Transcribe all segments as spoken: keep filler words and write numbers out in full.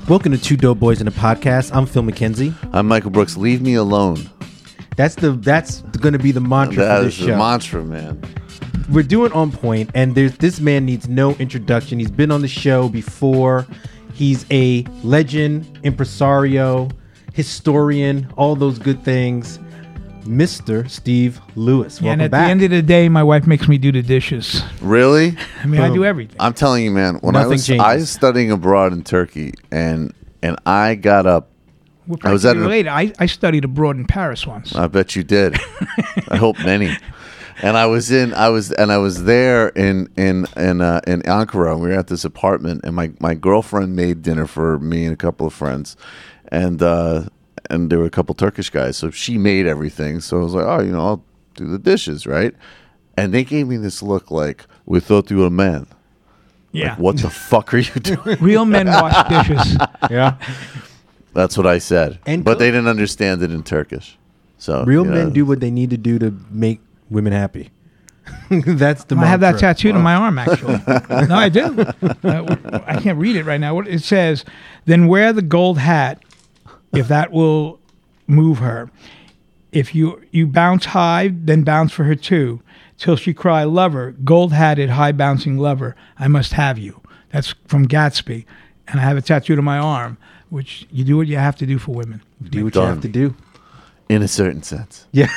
Welcome to Two Dope Boys in a Podcast. I'm Phil McKenzie. I'm Michael Brooks. Leave me alone. That's the that's going to be the mantra that for this is show. The mantra, man. We're doing On Point, and there's this man needs no introduction. He's been on the show before. He's a legend, impresario, historian, all those good things. Mister Steve Lewis. Yeah, Welcome and at back. the end of the day, my wife makes me do the dishes. Really? I mean, I do everything. I'm telling you, man. When Nothing I was changes. I was studying abroad in Turkey, and and I got up. We're I was at practically an- related. I, I studied abroad in Paris once. I bet you did. I hope many. And I was in, I was, and I was there in in in uh, in Ankara. We were at this apartment, and my, my girlfriend made dinner for me and a couple of friends, and uh, and there were a couple Turkish guys. So she made everything. So I was like, oh, you know, I'll do the dishes, right? And they gave me this look like, we thought you were a man. Yeah. Like, what the fuck are you doing? Real men wash dishes. Yeah. That's what I said. And but cook. they didn't understand it in Turkish. So Real you men know. do what they need to do to make women happy. That's the I have that mantra. tattooed on my arm, actually. No, I do. Uh, I can't read it right now. What it says, then wear the gold hat if that will move her. If you, you bounce high, then bounce for her too. Till she cry, lover, gold-hatted, high-bouncing lover, I must have you. That's from Gatsby. And I have it tattooed on my arm, which you do what you have to do for women. Do what you Done. have to do. In a certain sense. Yeah.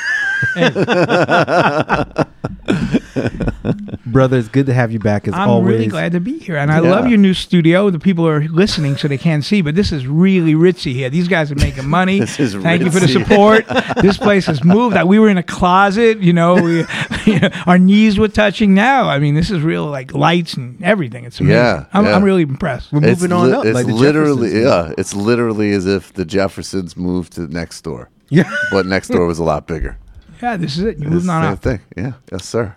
Brother, it's good to have you back as I'm always. really glad to be here. And I Yeah. love your new studio. The people are listening so they can't see, but this is really ritzy here. These guys are making money. This is Thank you for the ritzy. support. This place has moved. We were in a closet, you know, we, you know, our knees were touching. Now, I mean, this is real, like lights and everything. It's amazing. Yeah, I'm, yeah. I'm really impressed. We're moving on li- up. It's like the literally, Jeffersons. yeah. It's literally as if the Jeffersons moved to next door, Yeah. but next door was a lot bigger. Yeah, this is it. You're It's moving the on same up. thing. Yeah. Yes, sir.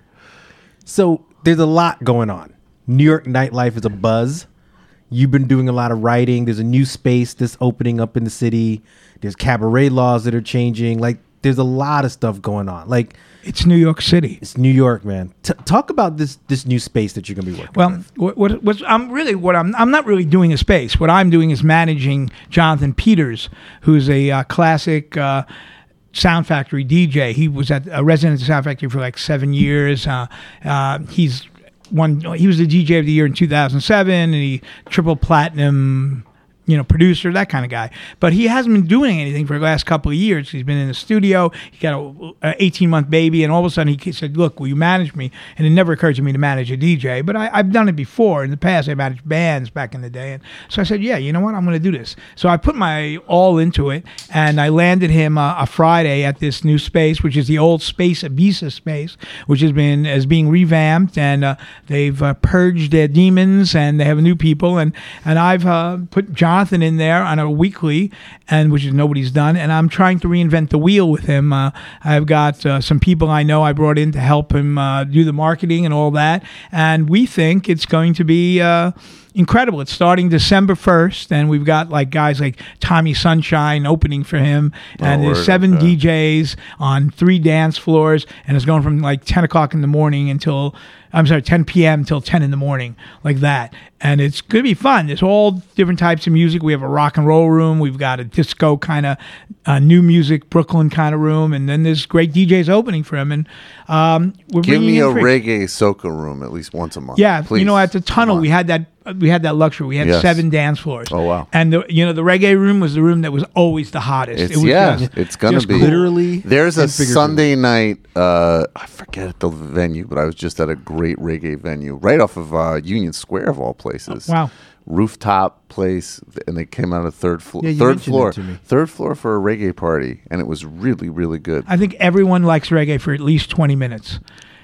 So there's a lot going on. New York nightlife is a buzz. You've been doing a lot of writing. There's a new space that's opening up in the city. There's cabaret laws that are changing. Like, there's a lot of stuff going on. Like, It's New York City. it's New York, man. T- talk about this this new space that you're gonna be working. Well, with. what, what, what's, I'm really what I'm I'm not really doing a space. What I'm doing is managing Jonathan Peters, who's a uh, classic uh, Sound Factory D J. He was at a resident at Sound Factory for like seven years. Uh, uh, he's one. He was the D J of the year in two thousand seven, and he triple platinum. You know, producer, that kind of guy. But he hasn't been doing anything for the last couple of years. He's been in the studio. He got a eighteen-month baby, and all of a sudden he said, look, will you manage me? And it never occurred to me to manage a D J. But I, I've done it before. In the past, I managed bands back in the day. And so I said, yeah, you know what? I'm going to do this. So I put my all into it, and I landed him uh, a Friday at this new space, which is the old Space Ibiza space, which has been is being revamped, and uh, they've uh, purged their demons, and they have new people. And, and I've uh, put John Jonathan in there on a weekly, and which is nobody's done, and I'm trying to reinvent the wheel with him. Uh, I've got uh, some people I know I brought in to help him uh, do the marketing and all that, and we think it's going to be uh, incredible. It's starting December first, and we've got like guys like Tommy Sunshine opening for him, and Oh, there's word, seven okay. D Js on three dance floors, and it's going from like ten o'clock in the morning until I'm sorry, ten p.m. till ten in the morning, like that. And it's going to be fun. There's all different types of music. We have a rock and roll room. We've got a disco kind of uh, new music, Brooklyn kind of room. And then there's great D Js opening for him. And um, we're Give bringing me in a free- reggae soca room at least once a month. Yeah, please. you know, at the Come tunnel on. we had that. We had that luxury. We had Yes. seven dance floors. Oh, wow. And the you know the reggae room was the room that was always the hottest. It's, it was yeah, just- it's gonna just be cool. Literally There's a and figuratively. Sunday night. Uh, I forget the venue, but I was just at a great reggae venue right off of uh, Union Square of all places. Wow. Rooftop place, and they came out of third floor. Yeah, you third mentioned floor. that to me. Third floor for a reggae party, and it was really, really good. I think everyone likes reggae for at least twenty minutes.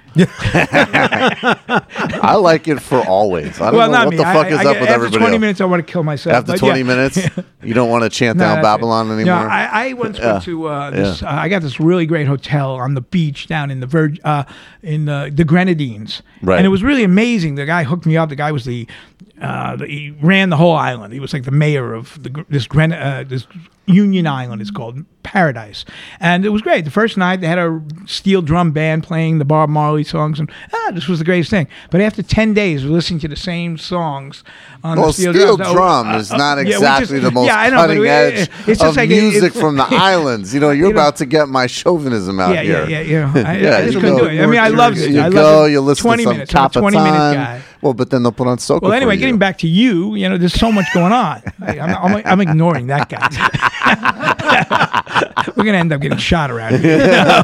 I like it for always. I don't Well, know not what me. the I- fuck I- is I- up with after everybody twenty else. minutes, I want to kill myself. After but twenty yeah. minutes, you don't want to chant No, down that's it. Babylon anymore. No, I, I once went to uh, this. Uh, I got this really great hotel on the beach down in the Virg, uh, in the, the Grenadines, Right. and it was really amazing. The guy hooked me up. The guy was the uh, he ran the whole island. He was like the mayor of the, this Gren, uh, this Union Island. It's called Paradise, and it was great. The first night they had a steel drum band playing the Bob Marley songs, and ah, this was the greatest thing. But after ten days of listening to the same songs on well, the steel, steel drums, drum oh, is uh, not uh, yeah, exactly just, the most yeah, I know, cutting but edge it, it's just of like music it, from the islands. You know, you're you know, about to get my chauvinism out yeah, here. yeah, yeah, yeah. I, yeah, I just you couldn't go, do it. I mean, I loved it. You I go, loved it. you listen twenty to some minutes. I'm a twenty minute Capitan. guy. Well, but then they'll put on soca. Well, anyway, for getting you. back to you, you know, there's so much going on. I, I'm, I'm, I'm ignoring that guy. We're gonna end up getting shot around here.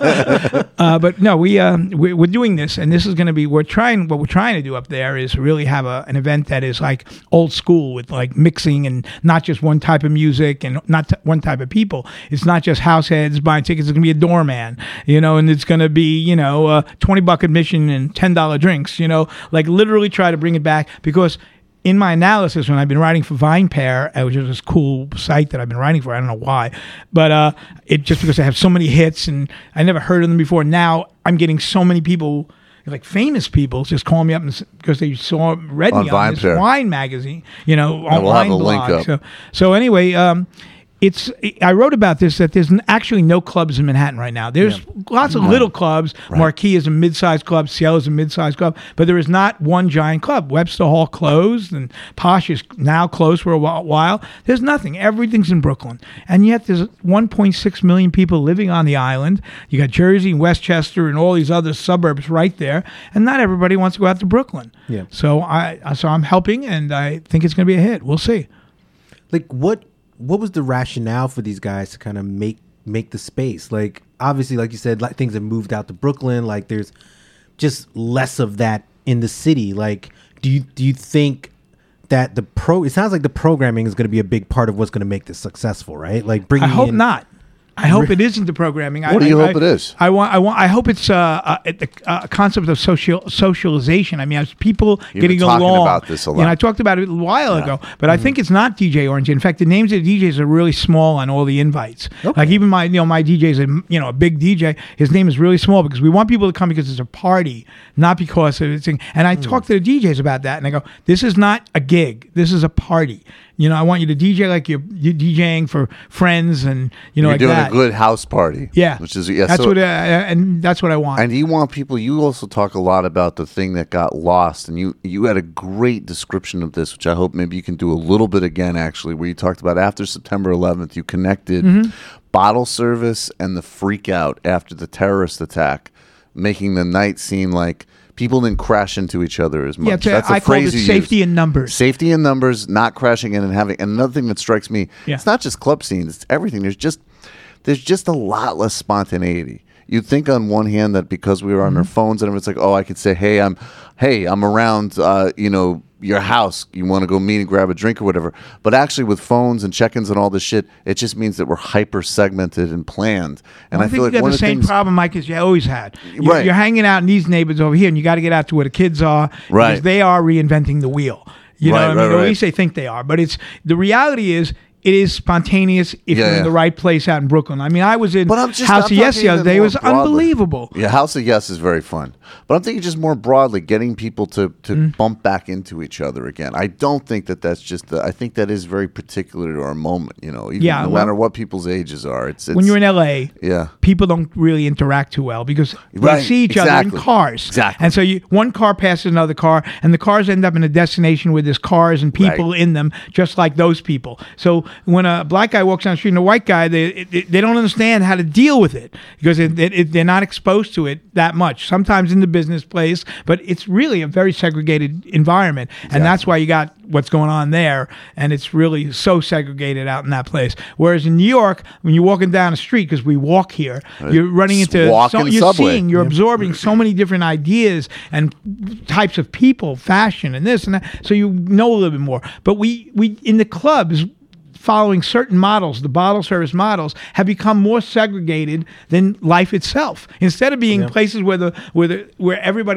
uh, but no, we uh, we're, we're doing this, and this is going to be. We're trying. What we're trying to do up there is really have a, an event that is like old school with like mixing and not just one type of music and not t- one type of people. It's not just house heads buying tickets. It's going to be a doorman, you know, and it's going to be you know uh, twenty buck admission and ten dollar drinks. You know, like literally try to bring it back because. In my analysis, when I've been writing for VinePair, uh, which is this cool site that I've been writing for, I don't know why, but uh, it just because I have so many hits and I never heard of them before. Now I'm getting so many people, like famous people, just calling me up and, s- because they saw read On me on this VinePair. wine magazine, you know, And we'll have online a link blog. up. So, so anyway, um, it's. I wrote about this that there's n- actually no clubs in Manhattan right now. There's lots of little clubs. Marquee is a mid-sized club. Cielo is a mid-sized club, but there is not one giant club. Webster Hall closed, and Posh is now closed for a whi- while. There's nothing. Everything's in Brooklyn, and yet there's one point six million people living on the island. You got Jersey, Westchester, and all these other suburbs right there, and not everybody wants to go out to Brooklyn. Yeah. So I, so I'm helping, and I think it's going to be a hit. We'll see. Like what what was the rationale for these guys to kind of make make the space? Like obviously, like you said, like things have moved out to Brooklyn. Like there's just less of that in the city. Like do you do you think that the pro? It sounds like the programming is going to be a big part of what's going to make this successful, right? Like bringing. I hope in, not. I hope it isn't the programming. What I, do you I, hope it is? I want. I want. I hope it's uh, a, a, a concept of social socialization. I mean, as people You've getting been talking along. about this a You know, lot. I talked about it a while ago, but I think it's not D J Orange. In fact, the names of the D Js are really small on all the invites. Like even my, you know, my D J's a you know a big D J. His name is really small because we want people to come because it's a party, not because it's. And I talk to the D Js about that, and I go, "This is not a gig. This is a party." You know, I want you to D J like you're, you're DJing for friends, and you know, You're like doing that. a good house party. Yeah, Which is yeah. That's so, what, uh, and that's what I want. And you want people. You also talk a lot about the thing that got lost, and you you had a great description of this, which I hope maybe you can do a little bit again. Actually, where you talked about after September eleventh, you connected Mm-hmm. bottle service and the freak out after the terrorist attack, making the night seem like people didn't crash into each other as much. yeah, to, That's a I call it phrase you safety use. in numbers. Safety in numbers, not crashing in and having. And another thing that strikes me, Yeah. it's not just club scenes; it's everything. There's just there's just a lot less spontaneity. You'd think on one hand that because we were on Mm-hmm. our phones and it's like, oh, I could say, hey, I'm, hey, I'm around, uh, you know, your house. You want to go meet and grab a drink or whatever. But actually, with phones and check-ins and all this shit, it just means that we're hyper segmented and planned. And I, I think feel like you got one the of the same things, problem, Mike, as you always had. You're, Right. you're hanging out in these neighborhoods over here, and you got to get out to where the kids are, Right. because they are reinventing the wheel. You know, Right, what I mean, right, or at right. least they think they are. But it's the reality is. It is spontaneous if Yeah, you're yeah. in the right place out in Brooklyn. I mean, I was in But I'm just- House I'm of Yes talking the other even day. It more was broadly. unbelievable. Yeah, House of Yes is very fun. But I'm thinking just more broadly, getting people to, to Mm. bump back into each other again. I don't think that that's just, the, I think that is very particular to our moment, you know, even Yeah, no well- matter what people's ages are. It's, it's When you're in L A, yeah. people don't really interact too well because they Right, see each other exactly. in cars. Exactly. And so you, one car passes another car, and the cars end up in a destination where there's cars and people Right. in them, just like those people. So when a black guy walks down the street and a white guy, they they, they don't understand how to deal with it because it, it, it, they're not exposed to it that much. Sometimes in the business place, but it's really a very segregated environment, and that's why you got what's going on there, and it's really so segregated out in that place. Whereas in New York, when you're walking down the street, because we walk here, you're running Just into walking so, you're subway. seeing, you're absorbing so many different ideas and types of people, fashion, and this and that. So you know a little bit more. But we we in the clubs, following certain models, the bottle service models, have become more segregated than life itself. Instead of being places where the where the where everybody's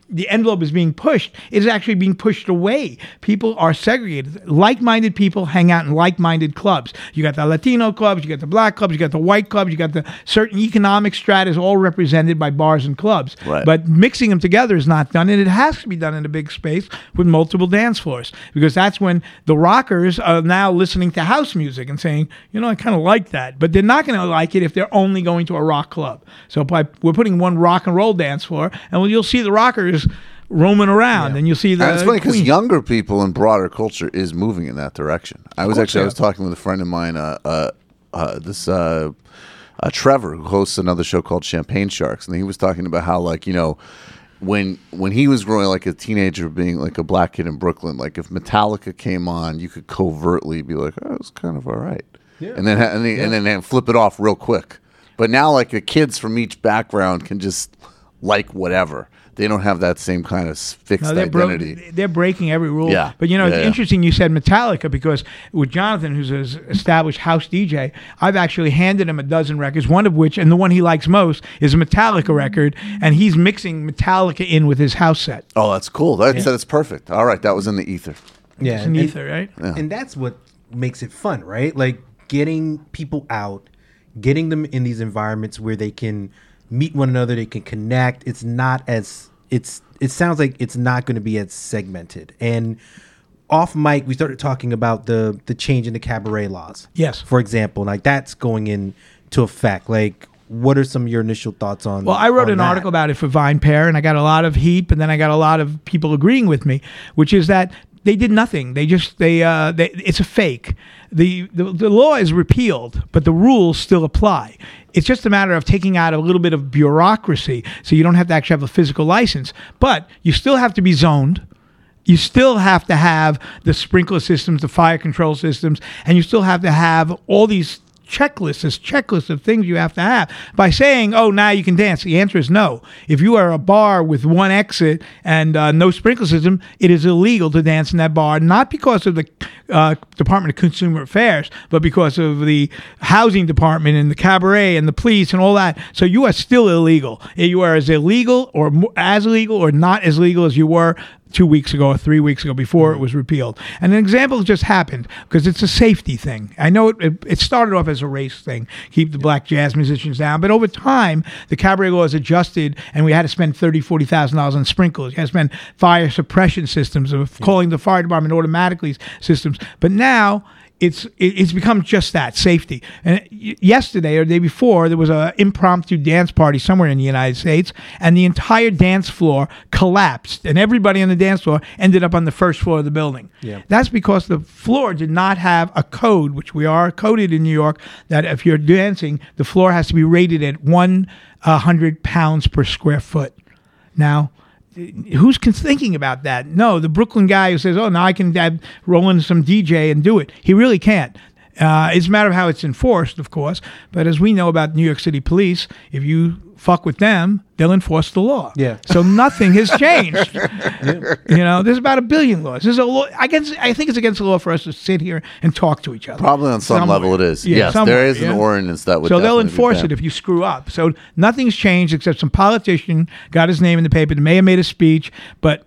the envelope is being pushed, it is actually being pushed away. People are segregated. Like-minded people hang out in like-minded clubs. You got the Latino clubs, you got the black clubs, you got the white clubs, you got the certain economic stratas all represented by bars and clubs. Right. But mixing them together is not done, and it has to be done in a big space with multiple dance floors, because that's when the rockers are now listening to house music and saying, you know, I kind of like that. But they're not going to like it if they're only going to a rock club. So by, we're putting one rock and roll dance floor, and you'll see the rockers roaming around, yeah. and you'll see the. And it's funny because younger people in broader culture is moving in that direction. I was actually, I was talking with a friend of mine, uh, uh, uh, this uh, uh, Trevor, who hosts another show called Champagne Sharks, and he was talking about how, like, you know, when when he was growing like a teenager, being like a black kid in Brooklyn, like if Metallica came on, you could covertly be like, oh, it's kind of all right, yeah. and then ha- and, then, yeah. and then and flip it off real quick. But now, like, the kids from each background can just like whatever. They don't have that same kind of fixed no, they're identity. Bro- they're breaking every rule. Yeah. But, you know, yeah, it's yeah. interesting you said Metallica, because with Jonathan, who's an established house D J, I've actually handed him a dozen records, one of which, and the one he likes most, is a Metallica record, and he's mixing Metallica in with his house set. Oh, that's cool. That's, yeah. that's perfect. All right, that was in the ether. Yeah. It's in and, ether, right? Yeah. And that's what makes it fun, right? Like, getting people out, getting them in these environments where they can meet one another, they can connect. It's not as it's it sounds like it's not going to be as segmented. And off mic, we started talking about the the change in the cabaret laws. Yes. For example, like that's going into effect. Like, what are some of your initial thoughts on? Well, I wrote an that? article about it for VinePair, and I got a lot of heat, but then I got a lot of people agreeing with me, which is that they did nothing. They just they uh they, it's a fake. The, the the law is repealed, but the rules still apply. It's just a matter of taking out a little bit of bureaucracy, so you don't have to actually have a physical license. But you still have to be zoned. You still have to have the sprinkler systems, the fire control systems, and you still have to have all these checklists, this checklist of things you have to have. By saying, oh, now you can dance, the answer is no. If you are a bar with one exit and uh, no sprinkler system, it is illegal to dance in that bar, not because of the uh, Department of Consumer Affairs, but because of the housing department and the cabaret and the police and all that. So you are still illegal. You are as illegal or mo- as illegal or not as legal as you were two weeks ago or three weeks ago before it was repealed. And an example just happened because it's a safety thing. I know it, it, it started off as a race thing, keep the black jazz musicians down, but over time, the cabaret laws adjusted and we had to spend thirty thousand dollars, forty thousand dollars on sprinklers. You had to spend fire suppression systems, of calling the fire department automatically systems. But now, It's it's become just that, safety. And yesterday or the day before, there was an impromptu dance party somewhere in the United States, and the entire dance floor collapsed, and everybody on the dance floor ended up on the first floor of the building. Yeah. That's because the floor did not have a code, which we are coded in New York, that if you're dancing, the floor has to be rated at one hundred pounds per square foot. Now, who's thinking about that? No, the Brooklyn guy who says, oh, now I can uh, roll in some D J and do it. He really can't. Uh, it's a matter of how it's enforced, of course. But as we know about New York City police, if you fuck with them, they'll enforce the law. Yeah. So nothing has changed. Yeah. You know, there's about a billion laws. There's a law. I guess I think it's against the law for us to sit here and talk to each other. Probably on some somewhere. level it is. Yeah, yes, somewhere, there is an yeah? ordinance that would. So they'll definitely enforce be it if you screw up. So nothing's changed except some politician got his name in the paper. They may have made a speech, but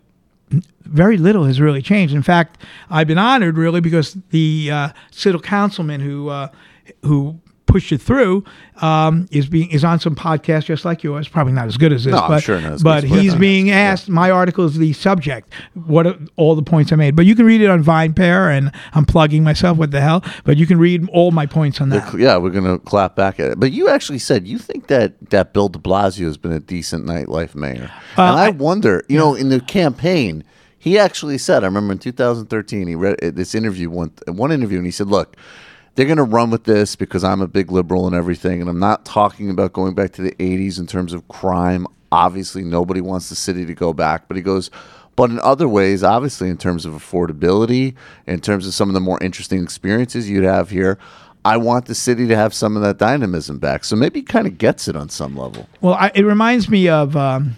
very little has really changed. In fact, I've been honored really because the uh, city councilman who uh, who pushed it through um, is being is on some podcast just like yours. Probably not as good as this, no, but I'm sure not as but good as he's being asked. Yeah. My article is the subject. What are all the points I made? But you can read it on VinePair, and I'm plugging myself. What the hell? But you can read all my points on that. Yeah, we're gonna clap back at it. But you actually said you think that that Bill De Blasio has been a decent nightlife mayor, uh, and I, I wonder, you yeah. know, in the campaign. He actually said, I remember in two thousand thirteen, he read this interview, one, one interview, and he said, look, they're going to run with this because I'm a big liberal and everything, and I'm not talking about going back to the eighties in terms of crime. Obviously, nobody wants the city to go back. But he goes, but in other ways, obviously, in terms of affordability, in terms of some of the more interesting experiences you'd have here, I want the city to have some of that dynamism back. So maybe he kind of gets it on some level. Well, I, it reminds me of... Um,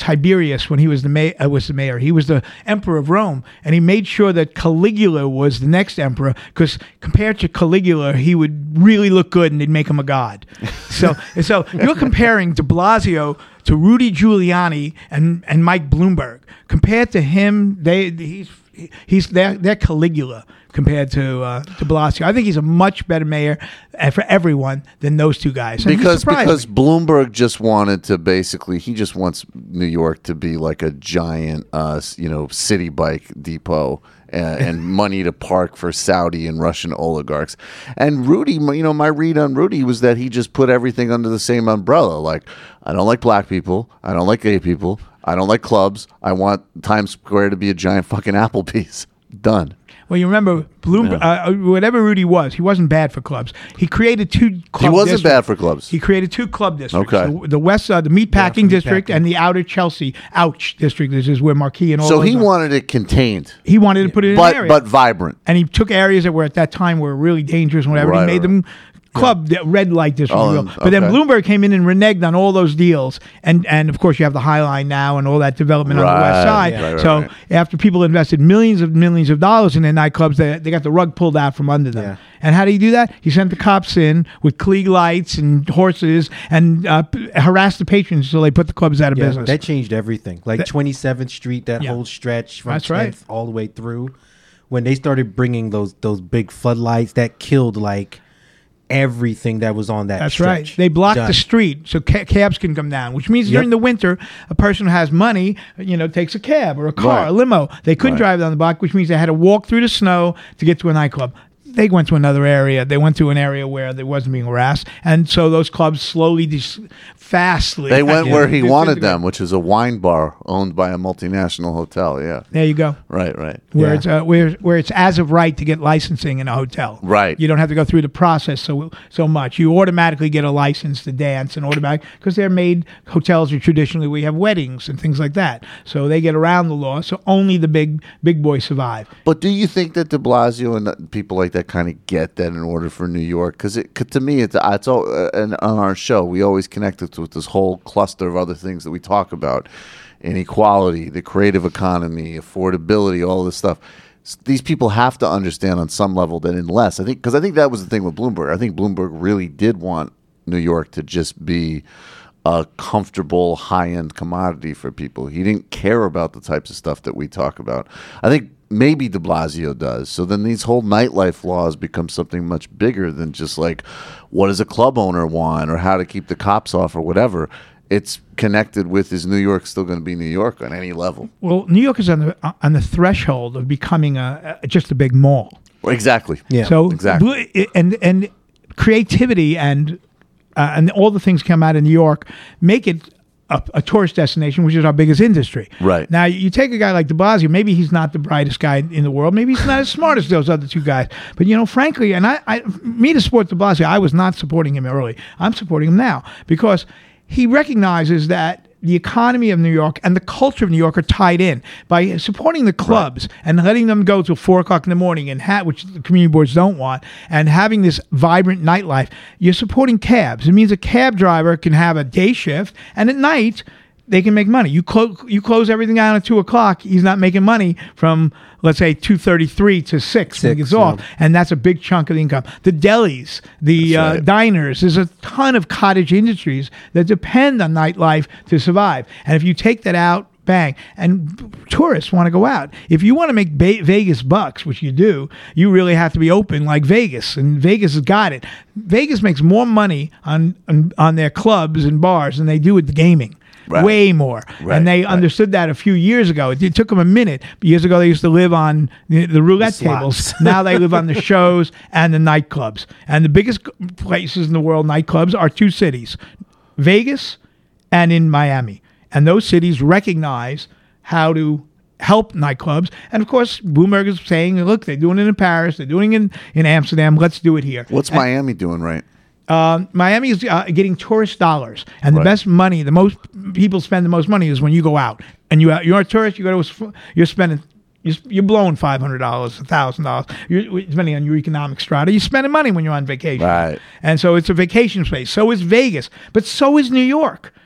Tiberius, when he was the mayor, uh, was the mayor, he was the emperor of Rome, and he made sure that Caligula was the next emperor, because compared to Caligula, he would really look good, and they'd make him a god. So, so you're comparing De Blasio to Rudy Giuliani and and Mike Bloomberg. Compared to him, they he's he's they're, they're Caligula compared to uh, De Blasio. I think he's a much better mayor uh, for everyone than those two guys. And he Because surprised because me. Bloomberg just wanted to basically he just wants New York to be like a giant uh s- you know city bike depot. Uh, and money to park for Saudi and Russian oligarchs. And Rudy, you know, my read on Rudy was that he just put everything under the same umbrella. Like, I don't like black people. I don't like gay people. I don't like clubs. I want Times Square to be a giant fucking Applebee's. Done. Well, you remember Bloomberg, Yeah. uh, whatever Rudy was, he wasn't bad for clubs. He created two club He wasn't districts. bad for clubs. He created two club districts. Okay. The, the west, uh, the meatpacking meat district, packing. and the outer Chelsea, ouch district. This is where Marquis and all So those he are. wanted it contained, He wanted to put it in but an area. but vibrant. and he took areas that were at that time were really dangerous and whatever. Right, and he made right. them club the red light district. Oh, real. But then okay. Bloomberg came in and reneged on all those deals, and and of course you have the High Line now and all that development on the west Right, side. yeah. right, so right, right. after people invested millions of millions of dollars in their nightclubs, they they got the rug pulled out from under them. Yeah. And how do you do that? He sent the cops in with Klieg lights and horses and uh, p- harassed the patrons so they put the clubs out of Yeah, business. that changed everything. Like That- twenty-seventh Street, that Yeah. whole stretch from That's right. tenth all the way through. When they started bringing those those big floodlights, that killed like everything that was on that. That's stretch. right. They blocked Done. the street so ca- cabs can come down, which means Yep. during the winter, a person who has money, you know, takes a cab or a car, Right. a limo. They couldn't Right. drive down the block, which means they had to walk through the snow to get to a nightclub. They went to another area. They went to an area where they wasn't being harassed, and so those clubs slowly, dis- fastly. They went where he wanted disintegrated. them, which is a wine bar owned by a multinational hotel. Yeah, There you go. right, right. Where Yeah. it's uh, where where it's as of right to get licensing in a hotel. Right. You don't have to go through the process so so much. You automatically get a license to dance and automatic because they're made hotels are traditionally we have weddings and things like that. So they get around the law. So only the big big boys survive. But do you think that De Blasio and uh, people like that kind of get that in order for New York? Because it, 'cause to me, it's, it's all, uh, and on our show, we always connect it with this whole cluster of other things that we talk about: inequality, the creative economy, affordability, all this stuff. S- These people have to understand on some level that unless I think, because I think that was the thing with Bloomberg. I think Bloomberg really did want New York to just be a comfortable high-end commodity for people. He didn't care about the types of stuff that we talk about. I think maybe de Blasio does. So then these whole nightlife laws become something much bigger than just like what does a club owner want or how to keep the cops off or whatever. It's connected with is New York still going to be New York on any level? Well, New York is on the on the threshold of becoming a, a just a big mall. Exactly. Yeah. So exactly. bl- and and creativity and uh, and all the things come out of New York make it a, a tourist destination, which is our biggest industry. Right. Now, you take a guy like De Blasio. Maybe he's not the brightest guy in the world. Maybe he's not as smart as those other two guys. But you know, frankly, and I, I me to support De Blasio, I was not supporting him early. I'm supporting him now because he recognizes that the economy of New York and the culture of New York are tied in by supporting the clubs and letting them go till four o'clock in the morning and ha- which the community boards don't want, and having this vibrant nightlife. You're supporting cabs. It means a cab driver can have a day shift, and at night they can make money. You close you close everything down at two o'clock. He's not making money from, let's say, two thirty three to six when it Six, gets yeah. off, and that's a big chunk of the income. The delis, the That's uh, right. diners. There's a ton of cottage industries that depend on nightlife to survive. And if you take that out, bang. And tourists want to go out. If you want to make ba- Vegas bucks, which you do, you really have to be open like Vegas. And Vegas has got it. Vegas makes more money on on, on their clubs and bars than they do with the gaming. Right. Way more. Right, And they right. understood that a few years ago. It, it took them a minute. Years ago, they used to live on the, the roulette The tables. slots. Now they live on the shows and the nightclubs. And the biggest places in the world, nightclubs, are two cities, Vegas and in Miami. And those cities recognize how to help nightclubs. And of course, Bloomberg is saying, look, they're doing it in Paris, they're doing it in, in Amsterdam, let's do it here. What's And, Miami doing right? um, Miami is uh, getting tourist dollars, and the Right. best money, the most people spend the most money is when you go out and you you're a tourist. You go to a, you're spending you're, you're blowing five hundred dollars, a thousand dollars, depending on your economic strata. You're spending money when you're on vacation, Right. And so it's a vacation place. So is Vegas, but so is New York.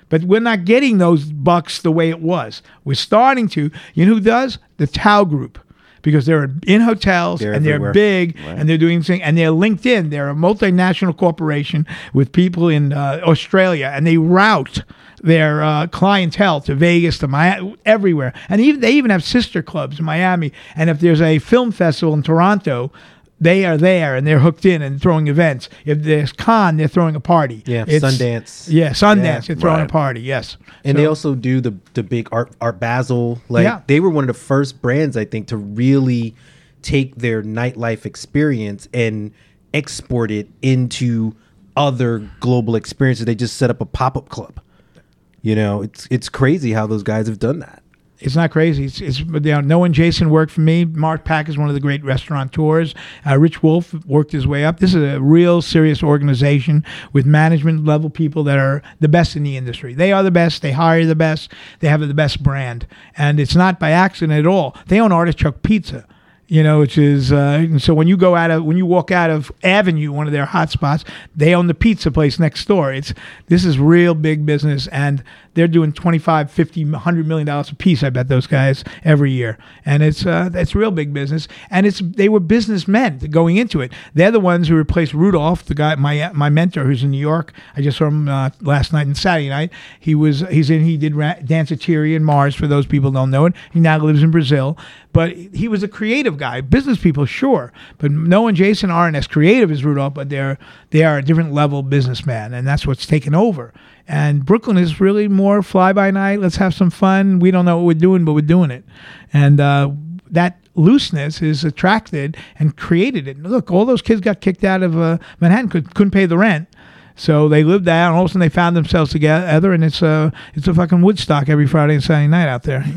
But we're not getting those bucks the way it was. We're starting to. You know who does? The Tao Group. Because they're in hotels They're and everywhere. they're big Right. and they're doing things and they're linked in. They're a multinational corporation with people in uh, Australia, and they route their uh, clientele to Vegas, to Miami, everywhere. And even they even have sister clubs in Miami. And if there's a film festival in Toronto, they are there and they're hooked in and throwing events. If there's Cannes, they're throwing a party. Yeah, It's- Sundance. Yeah, Sundance. Yeah. They're throwing Right. a party. Yes, And So- they also do the the big art art Basel. Like Yeah. they were one of the first brands, I think, to really take their nightlife experience and export it into other global experiences. They just set up a pop up club. You know, it's it's crazy how those guys have done that. It's not crazy. It's, it's you know, Noah and Jason worked for me. Mark Pack is one of the great restaurateurs. Uh, Rich Wolf worked his way up. This is a real serious organization with management level people that are the best in the industry. They are the best. They hire the best. They have the best brand. And it's not by accident at all. They own Artichoke Pizza. You know, which is uh, and so when you go out of when you walk out of Avenue, one of their hot spots, they own the pizza place next door. It's this is real big business, and they're doing twenty-five, fifty, one hundred million dollars a piece. I bet those guys every year, and it's uh, it's real big business. And it's they were businessmen going into it. They're the ones who replaced Rudolph, the guy my my mentor who's in New York. I just saw him uh, last night and Saturday night. He was he's in he did Ra- Danceteria in Mars. For those people who don't know it, he now lives in Brazil. But he was a creative guy. Business people, sure, but Noah and Jason aren't as creative as Rudolph, but they're they are a different level businessman, and that's what's taken over. And Brooklyn is really more fly by night. Let's have some fun. We don't know what we're doing, but we're doing it, and uh, that looseness is attracted and created it. Look, all those kids got kicked out of uh, Manhattan, could, couldn't pay the rent. So they lived there, and all of a sudden they found themselves together, and it's a it's a fucking Woodstock every Friday and Saturday night out there.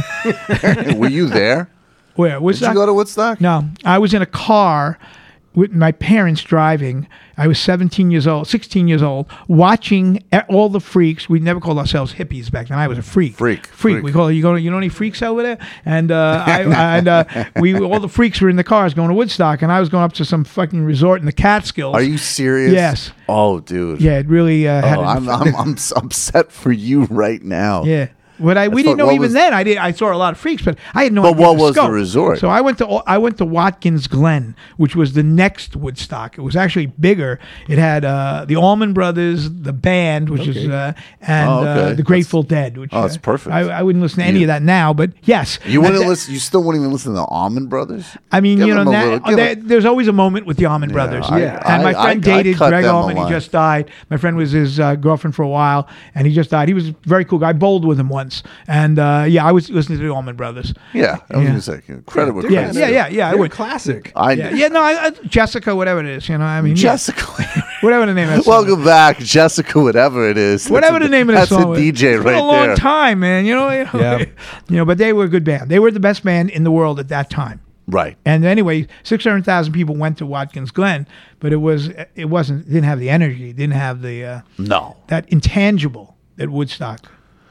You know? Were you there? Where Did Woodstock? you go to Woodstock? No, I was in a car with my parents driving. I was seventeen years old, sixteen years old, watching a- all the freaks. We never called ourselves hippies back then. I was a freak. Freak, Freak. freak. We call it, you go, you know any freaks over there? And uh, I, and uh, we all the freaks were in the cars going to Woodstock, and I was going up to some fucking resort in the Catskills. Are you serious? Yes. Oh, dude. Yeah, it really uh, had. Oh, an I'm, I'm, I'm s- upset for you right now. Yeah. What I we thought- didn't know what even was- then. I did. I saw a lot of freaks, but I had no But idea. what the was the scope. resort? So I went to I went to Watkins Glen, which was the next Woodstock. It was actually bigger. It had uh, the Allman Brothers, the band, which is Okay. uh, and Oh, okay. uh, the Grateful Dead. Which Oh, that's uh, perfect. I, I wouldn't listen to any You- of that now, but yes, You wouldn't That- listen. You still wouldn't even listen to the Almond Brothers. I mean, Give you know, them a now, little- give there- them- there's always a moment with the Allman Brothers. I- Yeah. And my I- friend I- I dated cut Greg them a Allman. He line. just died. My friend was his uh, girlfriend for a while, and he just died. He was a very cool guy. I bowled with him once, and uh, yeah, I was listening to the Allman Brothers. Yeah, I was Yeah. gonna say credit where Yeah, credit's yeah, due. yeah, yeah. I They're would. classic. I Yeah, yeah, no, I, I, Jessica, whatever it is, you know, I mean, yeah, Jessica. whatever the name is. Welcome back, Jessica. Whatever it is. That's Whatever a- the name of the that's song a D J it's been right a long there. time, man. You know, you know, Yeah. you know, but they were a good band. They were the best band in the world at that time. Right. And anyway, six hundred thousand people went to Watkins Glen, but it was it wasn't it didn't have the energy, it didn't have the uh, No. that intangible that Woodstock.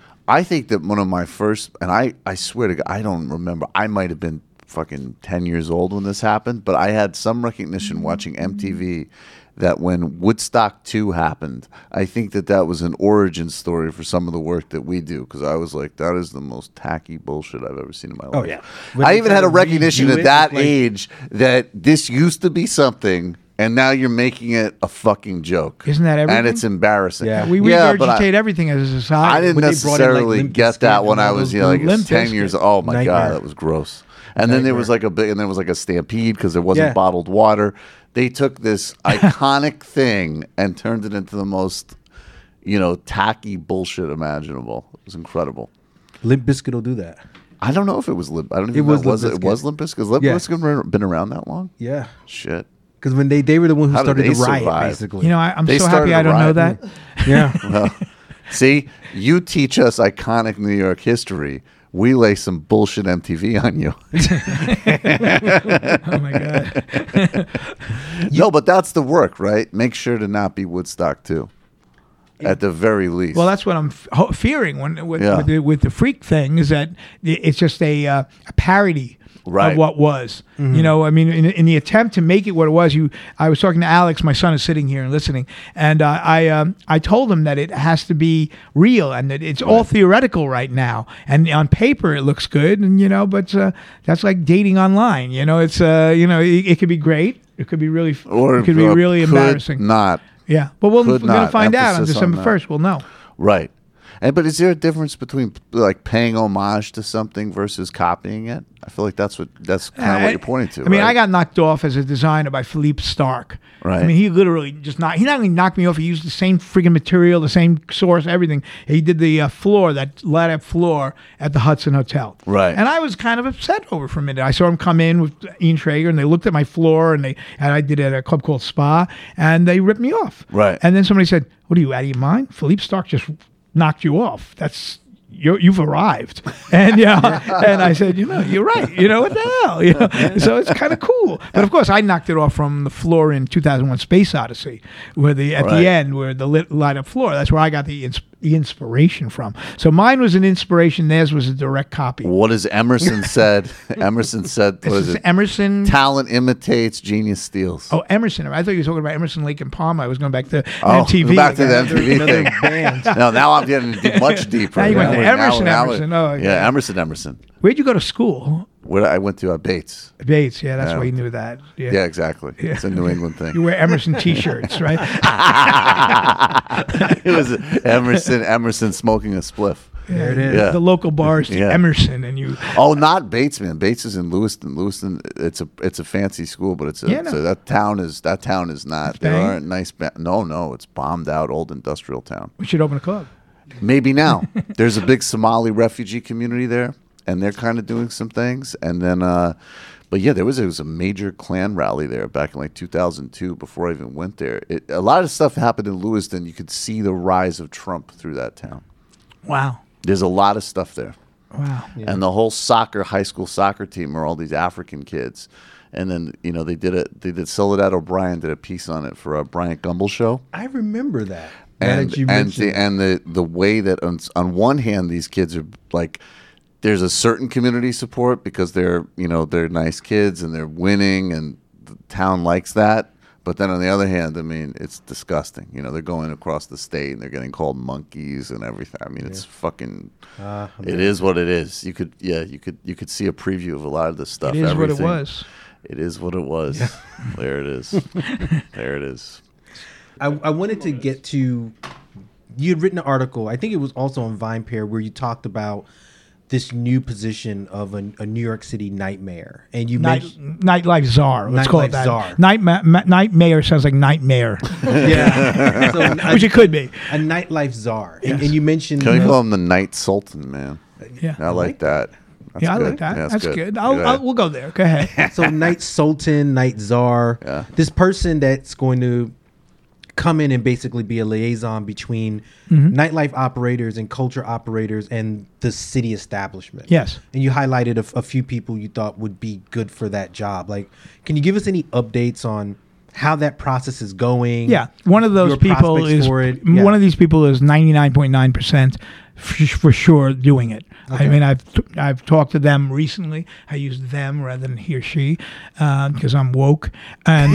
I think that one of my first, and I, I swear to God, I don't remember. I might have been fucking ten years old when this happened, but I had some recognition watching M T V that when Woodstock two happened, I think that that was an origin story for some of the work that we do, because I was like, that is the most tacky bullshit I've ever seen in my life. Oh, yeah. When I they even try had a to recognition redo at it, that it's like- age that this used to be something, and now you're making it a fucking joke. Isn't that everything? And it's embarrassing. Yeah. We Yeah, but I- regurgitate everything as a society. I didn't When they brought in, like, necessarily Limp get Bizkit that and when I all was those you know, like groups. Limp ten Bizkit. years. Oh my Nightmare. god, that was gross. And then there was like Nightmare. a big, and there was like a stampede because there wasn't Yeah. bottled water. They took this iconic thing and turned it into the most, you know, tacky bullshit imaginable. It was incredible. Limp Bizkit will do that. I don't know if it was Limp. I don't even It know. was Was, Limp it? It Bizkit. was Limp Bizkit. Has Limp Yeah. Bizkit been around that long? Yeah. Shit. Because when they they were the one who How did started they the riot, survive? basically. You know, I, I'm They so started happy a I don't know that. riot. yeah. Well, see, you teach us iconic New York history. We lay some bullshit M T V on you. Oh my god. No, but that's the work, right? Make sure to not be Woodstock too, at the very least. Well, that's what I'm f- ho- fearing when with, Yeah. with, the, with the freak thing is that i- it's just a, uh, a parody Right. of what was. You know, I mean, in, in the attempt to make it what it was, you. I was talking to Alex. My son is sitting here and listening, and uh, I um, I told him that it has to be real and that it's all theoretical right now. And on paper, it looks good, and you know, but uh, that's like dating online. You know, it's uh, you know, it, it could be great. It could be really, Or it could be uh, really could embarrassing. Not. Yeah, but we'll, we're Could going to not. find out on Emphasis on December that. first. We'll know. Right. And but is there a difference between like paying homage to something versus copying it? I feel like that's what that's kind of what you're pointing to. I mean, right? I got knocked off as a designer by Philippe Stark. Right. I mean, he literally just not. He not only knocked me off. He used the same friggin' material, the same source, everything. He did the uh, floor, that light up floor at the Hudson Hotel. Right. And I was kind of upset over for a minute. I saw him come in with Ian Traeger, and they looked at my floor, and they and I did it at a club called Spa, and they ripped me off. Right. And then somebody said, "What are you out of your mind? Philippe Stark just knocked you off. That's." You, you've arrived, and yeah, and I said, you know, you're right. You know what the hell, you know. So it's kind of cool. But of course, I knocked it off from the floor in two thousand one: Space Odyssey, where the at Right. the end where the lit, light up floor. That's where I got the ins- the inspiration from. So mine was an inspiration. Theirs was a direct copy. What is Emerson said? Emerson said, "What This is is it? Emerson. Talent imitates, genius steals." Oh, Emerson. I thought you were talking about Emerson, Lake and Palmer. I was going back to Oh, M T V. back to the again. M T V Another thing. band. No, now I'm getting d- much deeper. Now you went to Now- Emerson, now- Emerson. Oh, yeah, yeah. Emerson, Emerson. Where'd you go to school? Where I went to uh, Bates. Bates. Yeah, that's Yeah. why you knew that. Yeah. Yeah, exactly. It's a New England thing. You wear Emerson T-shirts, right? It was Emerson, Emerson smoking a spliff. There it is. Yeah. The local bars, Yeah. Emerson, and you. Oh, not Bates, man. Bates is in Lewiston. Lewiston, it's a it's a fancy school, but it's a, Yeah, it's no. a that town is that town is not. There bang. aren't nice. Ba- no, no, it's bombed out old industrial town. We should open a club. Maybe now. There's a big Somali refugee community there, and they're kind of doing some things. And then, uh, but yeah, there was, there was a major Klan rally there back in like two thousand two before I even went there. It, a lot of stuff happened in Lewiston. You could see the rise of Trump through that town. Wow. There's a lot of stuff there. Wow. And the whole soccer, high school soccer team are all these African kids. And then, you know, they did it. They did Soledad O'Brien did a piece on it for a Bryant Gumbel show. I remember that. Now And that you and mentioned the, and the the way that on, on one hand these kids are like, there's a certain community support because they're you know they're nice kids and they're winning and the town likes that. But then on the other hand, I mean, it's disgusting. You know, they're going across the state and they're getting called monkeys and everything. I mean, it's fucking. Uh, It is what it is. You could, yeah, you could, you could see a preview of a lot of this stuff. It is what it everything. was. It is what it was. There it is. There it is. I, I wanted to get to. You had written an article. I think it was also on VinePair where you talked about this new position of a, a New York City nightmare, and you Night, mentioned nightlife czar. Let's call it Nightlife that. czar. Night ma- ma- nightmare sounds like nightmare, yeah, so a, which it could be. a nightlife czar, and, Yes. and you mentioned Can we uh, call him the Night Sultan, man? Yeah. I like that. That's yeah, I good. like that. Yeah, that's good. I'll, Yeah. I'll, we'll go there. Go ahead. so night sultan, night czar, Yeah. this person that's going to come in and basically be a liaison between Mm-hmm. nightlife operators and culture operators and the city establishment. Yes. And you highlighted a, f- a few people you thought would be good for that job. Like, can you give us any updates on how that process is going? Yeah, one of those your people prospects is for it? m- Yeah. one of these people is ninety-nine point nine percent for sure doing it. I Okay. mean, I've t- I've talked to them recently. I use them rather than he or she because I'm woke. And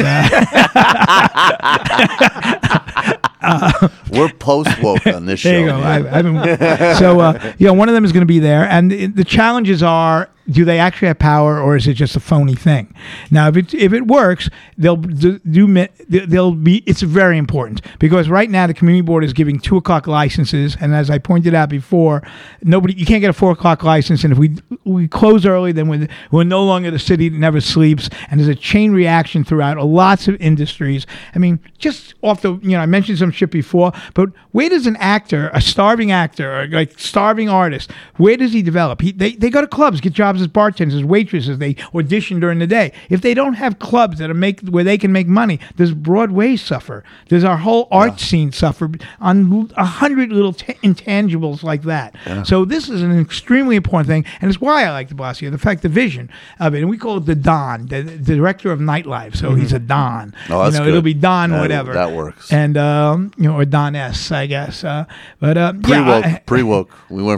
uh, We're post woke on this show. there you go. man. I, I've been, so uh, yeah, one of them is going to be there, and the, the challenges are: do they actually have power, or is it just a phony thing? Now, if it if it works, they'll do, do mi- they'll be. It's very important because right now the community board is giving two o'clock licenses, and as I pointed out before, nobody you can't get a four o'clock license, and if we we close early, then we're, we're no longer the city that never sleeps, and there's a chain reaction throughout lots of industries. I mean, just off the you know I mentioned some shit before, but where does an actor, a starving actor, or like starving artist, where does he develop? He, they they go to clubs, get jobs as bartenders, as waitresses. They audition during the day. If they don't have clubs that are make where they can make money, does Broadway suffer? Does our whole art scene suffer on a hundred little t- intangibles like that? So this is an extremely important thing, and it's why I like De Blasio. The fact, the vision of it, and we call it the Don, the, the director of nightlife. So he's a Don. Oh, that's you know, good. it'll be Don That- whatever. that works. And um, you know, or Don S, I guess. Uh, but uh, Pre yeah, woke, I- pre woke. We went from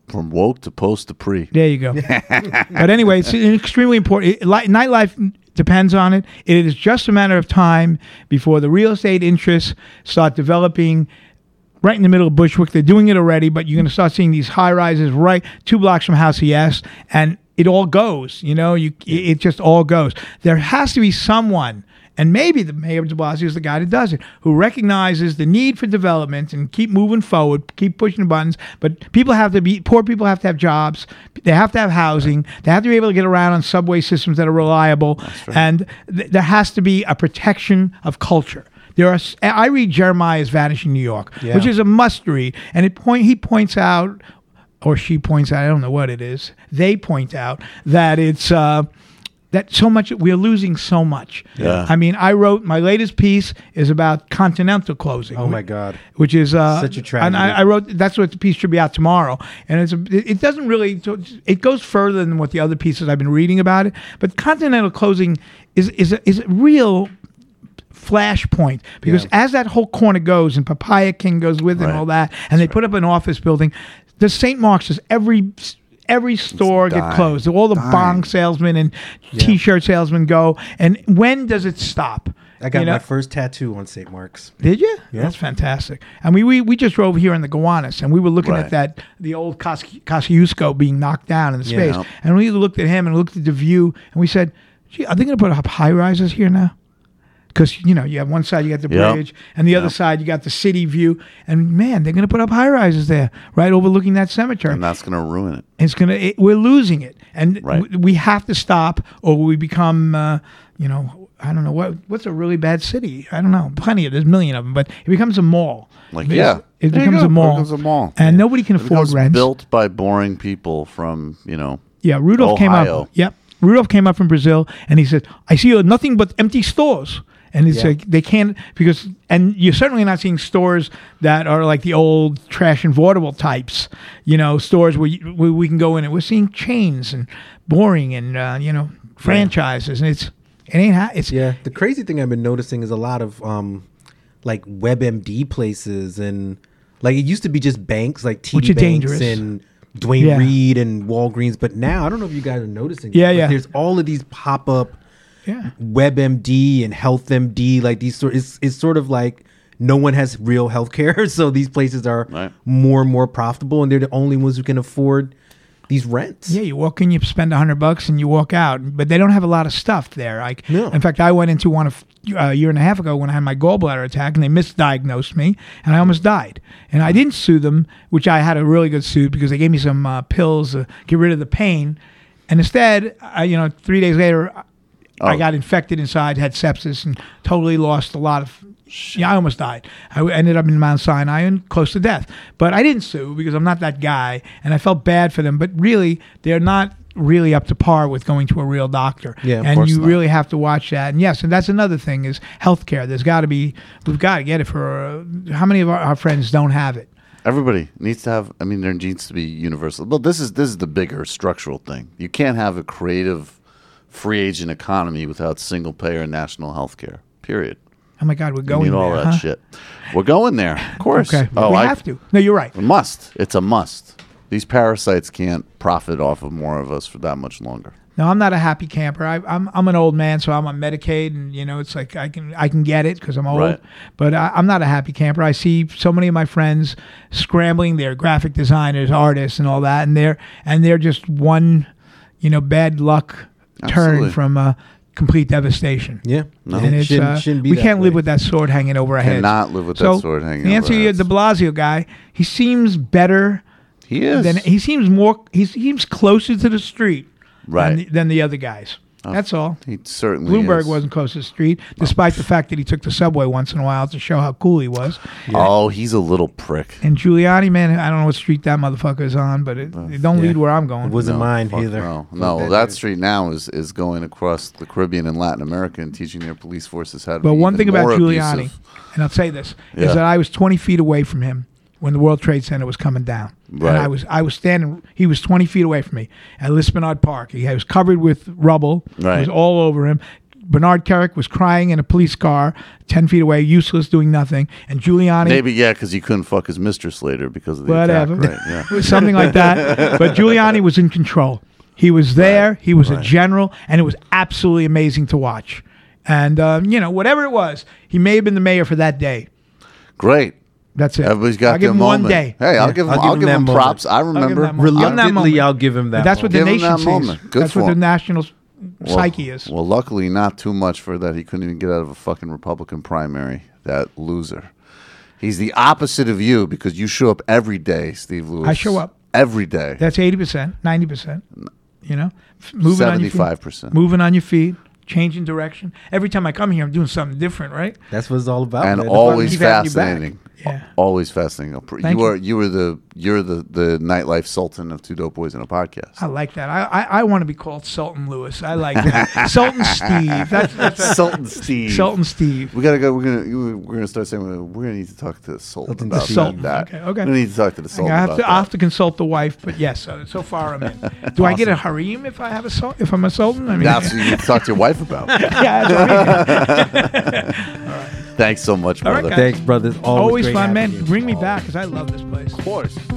from woke to post to pre. There you go. But anyway, it's extremely important. It, li- nightlife depends on it. It is just a matter of time before the real estate interests start developing right in the middle of Bushwick. They're doing it already, but you're going to start seeing these high rises right two blocks from House of Yes, and it all goes. You know, you it just all goes. There has to be someone. And maybe the mayor of de Blasio is the guy that does it, who recognizes the need for development and keep moving forward, keep pushing the buttons. But people have to be, poor people have to have jobs. They have to have housing. They have to be able to get around on subway systems that are reliable. Right. And th- there has to be a protection of culture. There are. I read Jeremiah's Vanishing New York, Yeah. which is a must read. And it point he points out, or she points out, I don't know what it is. They point out that it's... Uh, that so much we're losing so much. Yeah. I mean, I wrote my latest piece is about Continental closing. Oh my God. Which is uh, Such a tragedy. And I, I wrote that's what the piece should be out tomorrow. And it's a, it doesn't really it goes further than what the other pieces I've been reading about it. But Continental closing is is a, is a real flashpoint because Yeah. as that whole corner goes and Papaya King goes with it Right. and all that, and they put up an office building, the Saint Mark's is every. Every store get dying. closed. All the Dying. bong salesmen and Yeah. T-shirt salesmen go. And when does it stop? I got You know? my first tattoo on Saint Mark's. Did you? Yeah. That's fantastic. And we, we we just drove here in the Gowanus, and we were looking Right. at that the old Kos- Kosciuszko being knocked down in the Yeah. space, and we looked at him and looked at the view, and we said, "Gee, are they going to put up high rises here now?" Because you know you have one side you got the Yep. bridge, and the other Yep. side you got the city view, and man, they're going to put up high rises there, right overlooking that cemetery. And that's going to ruin it. It's gonna. It, we're losing it, and Right. w- we have to stop, or we become, uh, you know, I don't know what what's a really bad city. I don't know. Plenty of there's a million of them, but it becomes a mall. Like, It's- yeah. it There you becomes go. a mall. It becomes a mall. and nobody can It afford becomes rents. built by boring people from, you know, Yeah, Rudolph came Ohio. up. Yep, Rudolph came up from Brazil, and he said, "I see nothing but empty stores." And it's Yeah. like they can't because, and you're certainly not seeing stores that are like the old trash and vaudeville types, you know, stores where, you, where we can go in and we're seeing chains and boring and uh, you know franchises, and it's it ain't ha- it's Yeah. The crazy thing I've been noticing is a lot of um, like WebMD places and like it used to be just banks like T D Which are Banks dangerous. and Dwayne Yeah. Reed and Walgreens, but now I don't know if you guys are noticing. Yeah, but yeah. There's all of these pop up. yeah. WebMD and HealthMD, like these sort, it's, it's sort of like no one has real healthcare, so these places are Right. more and more profitable, and they're the only ones who can afford these rents. Yeah, you walk in, you spend a hundred bucks, and you walk out. But they don't have a lot of stuff there. Like, No. in fact, I went into one a f- a year and a half ago when I had my gallbladder attack, and they misdiagnosed me, and I almost died. And I didn't sue them, which I had a really good suit because they gave me some uh, pills to get rid of the pain. And instead, I, you know, three days later, I Oh. got infected inside, had sepsis, and totally lost a lot of. Yeah, I almost died. I ended up in Mount Sinai and close to death. But I didn't sue because I'm not that guy, and I felt bad for them. But really, they're not really up to par with going to a real doctor. Yeah, of and course you not. really have to watch that. And yes, and that's another thing is healthcare. There's got to be. We've got to get it for. Uh, how many of our, our friends don't have it? everybody needs to have. I mean, there needs to be universal. Well, this is this is the bigger structural thing. You can't have a creative, free agent economy without single payer national health care. Period. Oh my God, we're You going need all there, that huh? shit. We're going there, of course. Okay, Oh, we I have to. No, you're right. a must. It's a must. These parasites can't profit off of more of us for that much longer. No, I'm not a happy camper. I, I'm I'm an old man, so I'm on Medicaid, and you know it's like I can I can get it because I'm old. Right. But I, I'm not a happy camper. I see so many of my friends scrambling. They're graphic designers, artists, and all that, and they're and they're just one, you know, bad luck turn Absolutely. from uh, complete devastation. Yeah, No. And it's shouldn't, uh, shouldn't be we that can't live way. with that sword hanging over our heads. Cannot live with So that sword hanging the answer, over our you, the heads. Blasio guy, he seems better. He is. Than, he seems more. He seems closer to the street. Right. Than the, than the other guys. That's all. He certainly Bloomberg is. wasn't close to the street, despite the fact that he took the subway once in a while to show how cool he was. Oh, he's a little prick. And Giuliani, man, I don't know what street that motherfucker is on, but it, it don't yeah. lead where I'm going. It wasn't No, mine fuck either. No, Fuck no. that That dude. street now is, is going across the Caribbean and Latin America and teaching their police forces how to. But be one even thing about more Giuliani, abusive. and I'll say this, Yeah. is that I was twenty feet away from him when the World Trade Center was coming down. Right. And I was I was standing, he was twenty feet away from me at Lispenard Park. He was covered with rubble. It Right. was all over him. Bernard Kerik was crying in a police car ten feet away, useless, doing nothing. And Giuliani... Maybe, yeah, because he couldn't fuck his mistress later because of the Whatever. attack. Right, yeah. Something like that. But Giuliani was in control. He was there. He was right. a general. And it was absolutely amazing to watch. And, um, you know, whatever it was, he may have been the mayor for that day. Great. That's it. Everybody's got I'll their give him moment. one day. Hey, I'll give him. I'll I'll give give him him that props. I I'll give him remember. that moment. Give him that Reluctantly, moment. I'll give him that. That's what the Give him nation that sees. moment. Good That's for what the him. national Well- psyche is. Well, luckily, not too much for that. He couldn't even get out of a fucking Republican primary. That loser. He's the opposite of you because you show up every day, Steve Lewis. I show up. every day. That's eighty percent, ninety percent. You know, F- moving on your feet, seventy-five percent. moving on your feet, changing direction. Every time I come here, I'm doing something different, right? That's what it's all about. And man. That's why we always keep having you back. fascinating. Yeah. Always fascinating. Thank you you. are you were the you're the the nightlife sultan of Two Dope Boys in a Podcast. I like that. I I, I want to be called Sultan Lewis. I like that. Sultan Steve. That's, that's Sultan Steve. Sultan Steve. We gotta go. We're gonna you- we're gonna start saying we're we're gonna need to talk to the Sultan Sultan about Steve. Sultan, that. okay, okay. We're gonna need to talk to the Sultan I have about to. that. I have to consult the wife, but yes. So, so far I'm in. Do I get a harem if I have a sul- if I'm a sultan? I mean, That's what you need to talk to your wife about. yeah, that's right. Thanks so much, All right, brother. guys. Thanks, brothers. Always, Always great fun, having man. you. Bring me back because I love this place. Of course.